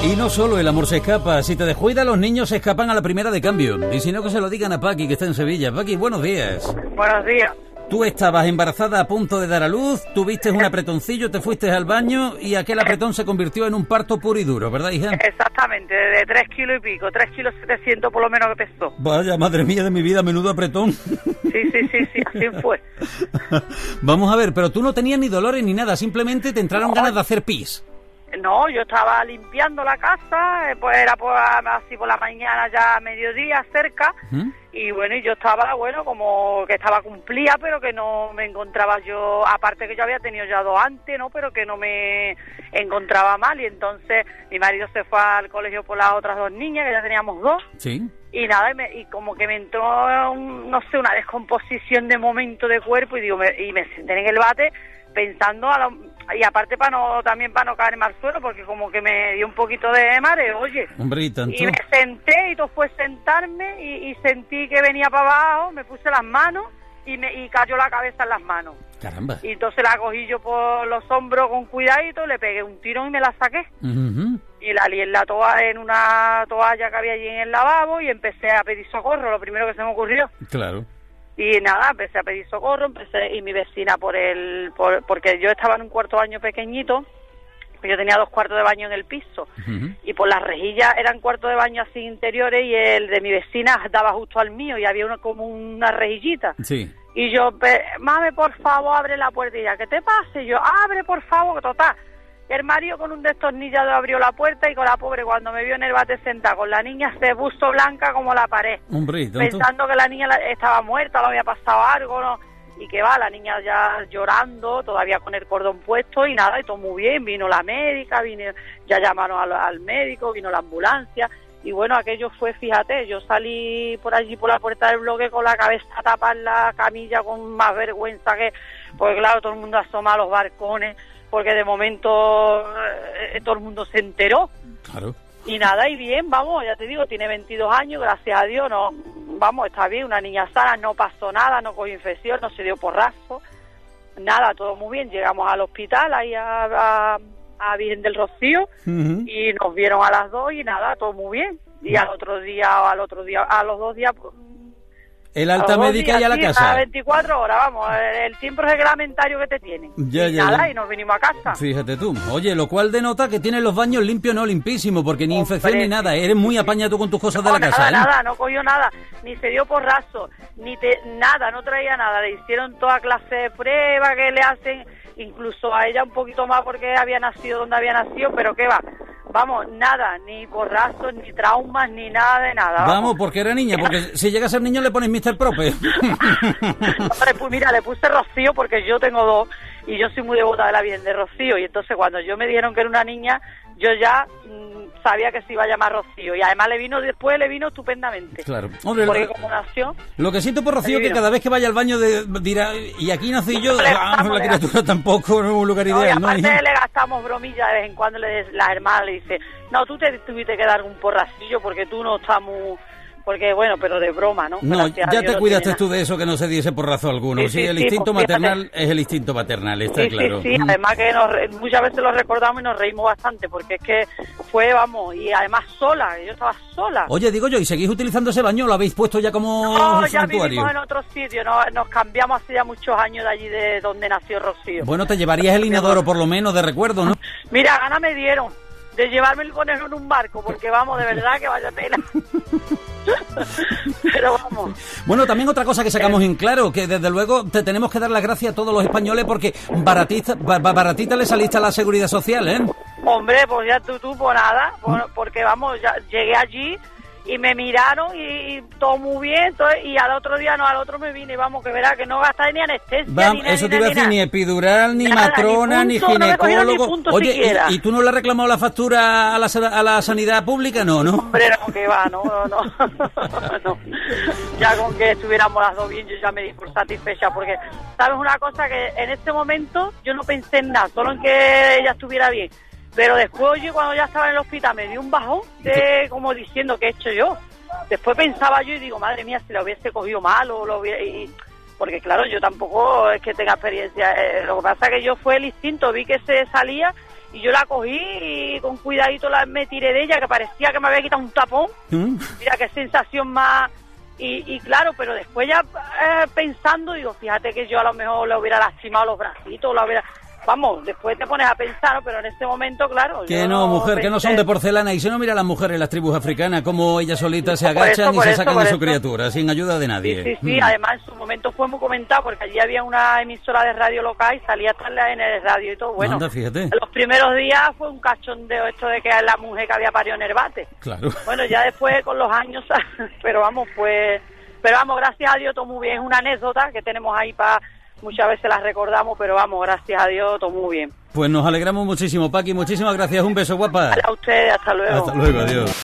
Y no solo el amor se escapa, si te descuidas los niños se escapan a la primera de cambio. Y si no, que se lo digan a Paqui, que está en Sevilla. Paqui, buenos días. Buenos días. Tú estabas embarazada a punto de dar a luz, tuviste un apretoncillo, te fuiste al baño y aquel apretón se convirtió en un parto puro y duro, ¿verdad, hija? Exactamente, de 3 kilos y pico, 3 kilos 700 por lo menos que pesó. Vaya, madre mía de mi vida, menudo apretón. Sí, así fue. Vamos a ver, pero tú no tenías ni dolores ni nada, simplemente te entraron ganas de hacer pis. No, yo estaba limpiando la casa, pues era así por la mañana, ya a mediodía, cerca, y bueno, y yo estaba, como que estaba cumplida, pero que no me encontraba yo, aparte que yo había tenido ya 2 antes, ¿no? Pero que no me encontraba mal, y entonces mi marido se fue al colegio por las otras 2 niñas, que ya teníamos 2. Sí. Y nada, y como que me entró, no sé, una descomposición de momento de cuerpo, y me senté en el bate pensando y aparte para no caerme al suelo, porque como que me dio un poquito de mareo, oye. Hombre, ¿y tanto? Y me senté y todo fue sentarme y sentí que venía para abajo, me puse las manos y cayó la cabeza en las manos. Caramba. Y entonces la cogí yo por los hombros con cuidadito, le pegué un tirón y me la saqué. Y la lié en una toalla que había allí en el lavabo y empecé a pedir socorro, lo primero que se me ocurrió. Claro. Y nada, empecé a pedir socorro, y mi vecina porque yo estaba en un cuarto de baño pequeñito, yo tenía 2 cuartos de baño en el piso, y por las rejillas eran cuartos de baño así interiores, y el de mi vecina daba justo al mío, y había como una rejillita. Sí. Y yo, mame, por favor, abre la puerta, y ya, ¿qué te pasa? Y yo, abre, por favor, total. El marido con un destornillador abrió la puerta y con la pobre, cuando me vio en el bate sentada con la niña, se puso blanca como la pared. Hombre, pensando que la niña estaba muerta, le había pasado algo, ¿no? Y que va, la niña ya llorando, todavía con el cordón puesto y nada, y todo muy bien. Vino la médica, ya llamaron al médico, vino la ambulancia. Y bueno, aquello fue, fíjate, yo salí por allí por la puerta del bloque con la cabeza tapada en la camilla con más vergüenza que... Porque claro, todo el mundo asoma a los balcones, porque de momento todo el mundo se enteró. Claro. Y nada, y bien, vamos, ya te digo, tiene 22 años, gracias a Dios, no, vamos, está bien, una niña sana, no pasó nada, no cogió infección, no se dio porrazo, nada, todo muy bien. Llegamos al hospital, ahí a Virgen del Rocío, y nos vieron a las 2 y nada, todo muy bien. Y a los 2 días... El alta médica y a la casa. A 24 horas, vamos, el tiempo reglamentario que te tienen. Y nos vinimos a casa. Fíjate tú. Oye, lo cual denota que tienes los baños limpios, no limpísimos, porque ni infección ni nada. Eres muy apañado con tus cosas de la casa, ¿eh? Nada, no cogió nada. Ni se dio porrazo, nada, no traía nada. Le hicieron toda clase de pruebas que le hacen, incluso a ella un poquito más porque había nacido donde había nacido, pero qué va. Vamos, nada, ni porrazos, ni traumas, ni nada de nada. Vamos, porque era niña, porque si llega a ser niño le pones Mr. Proper. Pues mira, le puse Rocío porque yo tengo 2 y yo soy muy devota de la Virgen de Rocío, y entonces cuando yo me dijeron que era una niña, yo ya sabía que se iba a llamar Rocío, y además le vino estupendamente. Claro. Hombre, porque como nació... Lo que siento por Rocío es que cada vez que vaya al baño dirá, y aquí nací yo, la criatura tampoco en un lugar ideal, ¿no? Y aparte le gastamos bromillas de vez en cuando, las hermanas le dicen, no, tú te tuviste que dar un porracillo porque tú no estás muy... Porque, bueno, pero de broma, ¿no? No, ya te cuidaste tú de eso, que no se diese porrazo alguno. Sí, el instinto maternal es el instinto maternal, está claro. Sí, además que muchas veces lo recordamos y nos reímos bastante, porque es que fue, vamos, y además sola, yo estaba sola. Oye, digo yo, ¿y seguís utilizando ese baño? ¿Lo habéis puesto ya como no, santuario? Ya vivimos en otro sitio, nos cambiamos hace ya muchos años de allí de donde nació Rocío. Bueno, te llevarías el inodoro por lo menos de recuerdo, ¿no? Mira, ganas me dieron de llevarme y ponerlo en un barco, porque vamos, de verdad que vaya pena. Pero vamos. Bueno, también otra cosa que sacamos en claro, que desde luego te tenemos que dar las gracias a todos los españoles, porque baratita le saliste a la Seguridad Social, ¿eh? Hombre, pues ya tú pues nada, porque vamos, ya llegué allí y me miraron y todo muy bien, y al otro día al otro me vine, y vamos, que verá que no gastáis ni anestesia, eso te iba a decir, ni epidural, ni nada, matrona, ni ginecólogo. No oye, ¿y tú no le has reclamado la factura a la sanidad pública? No. Hombre, no, que va, no. Ya con que estuviéramos las 2 bien, yo ya me di por satisfecha, porque, ¿sabes una cosa? Que en este momento yo no pensé en nada, solo en que ella estuviera bien. Pero después, oye, cuando ya estaba en el hospital, me dio un bajón como diciendo, ¿qué he hecho yo? Después pensaba yo y digo, madre mía, si la hubiese cogido mal o lo hubiera... porque claro, yo tampoco es que tenga experiencia. Lo que pasa es que yo fue el instinto, vi que se salía y yo la cogí y con cuidadito me tiré de ella, que parecía que me había quitado un tapón. Mira qué sensación más. Y claro, pero después ya pensando, digo, fíjate que yo a lo mejor le hubiera lastimado los bracitos, vamos, después te pones a pensar, ¿no? Pero en ese momento, claro... Que no, mujer, que no son de porcelana. Y si no, mira a las mujeres en las tribus africanas, como ellas solitas se agachan y se sacan de su criatura, sin ayuda de nadie. Sí, además en su momento fue muy comentado, porque allí había una emisora de radio local y salía hasta en el radio y todo. Bueno, anda, fíjate. Los primeros días fue un cachondeo esto de que es la mujer que había parido en el bate. Claro. Bueno, ya después con los años, pero vamos, gracias a Dios todo muy bien. Es una anécdota que tenemos ahí muchas veces las recordamos, pero vamos, gracias a Dios, todo muy bien. Pues nos alegramos muchísimo, Paqui, muchísimas gracias, un beso, guapa. A ustedes, hasta luego. Hasta luego, adiós.